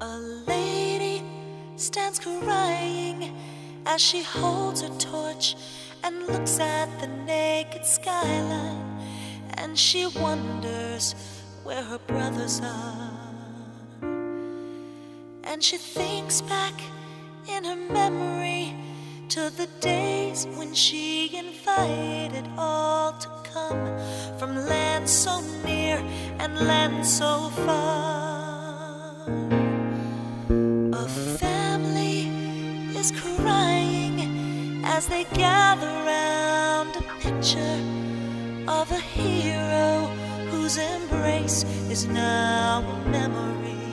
A lady stands crying as she holds her torch and looks at the naked skyline, and she wonders where her brothers are. And she thinks back in her memory to the days when she invited all to come from land so near and land so far. A family is crying as they gather round a picture of a hero whose embrace is now a memory.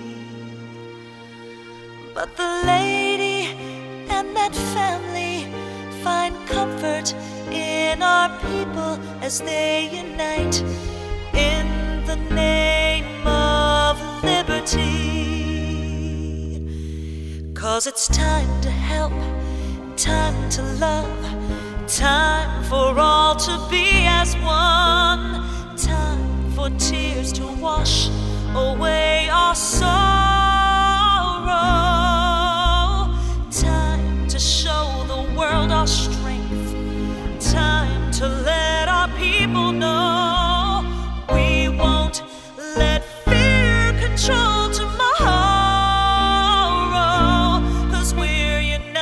But the lady and that family find comfort in our people as they unite in the name of liberty. 'Cause it's time to help, time to love, time for all to be as one, time for tears to wash away our sorrow, time to show the world our strength, time to let our people know we won't let fear control tomorrow, 'cause we're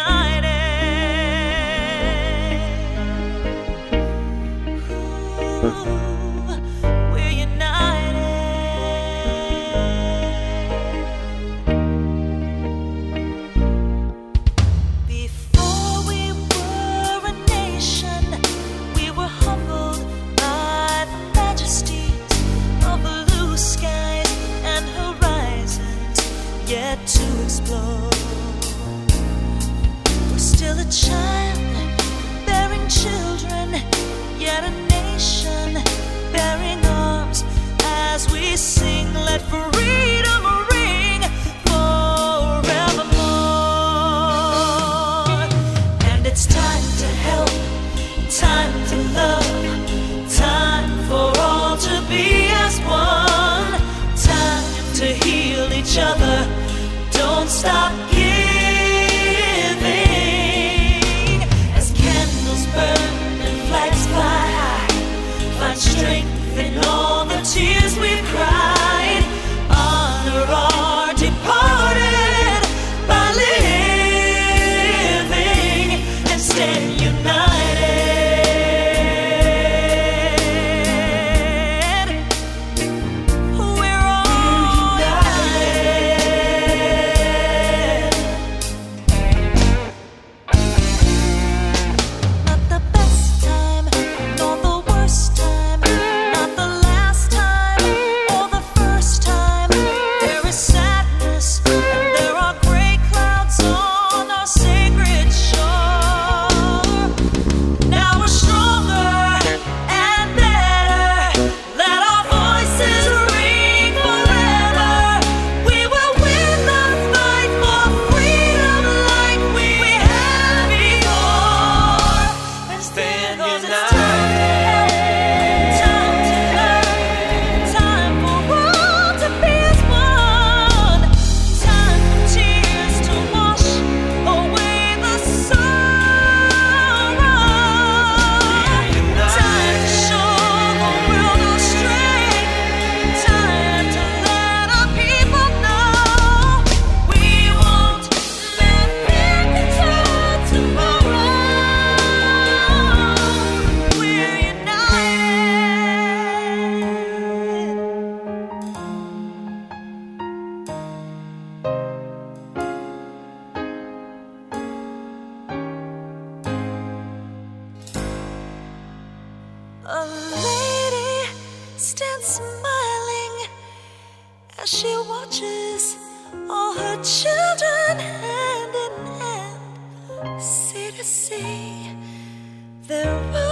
united. Ooh, we're united. Before we were a nation, we were humbled by the majesties of blue skies and horizons yet to explore. We're still a child bearing children, yet a nation bearing arms as we sing, let freedom ring forevermore. And it's time to help, time to love, time for all to be as one, time to heal each other, don't stop giving. As candles burn and flags fly high, find strength in all the tears we've cried. Honor our departed by living and staying united. We're all united. Not the best time, nor the worst time, not the last time or the first time. There is sadness and there are gray clouds on our sacred shore. Now we're stronger and better. Let our voices ring forever. We will win the fight for freedom like we have before. And stand united. Time to learn, time for all to be as one, time for tears to wash away the sorrow, time to show the world our strength, time to let our people know we won't let fear control tomorrow. We're united. A lady stands smiling as she watches all her children hand in hand, sea to sea, their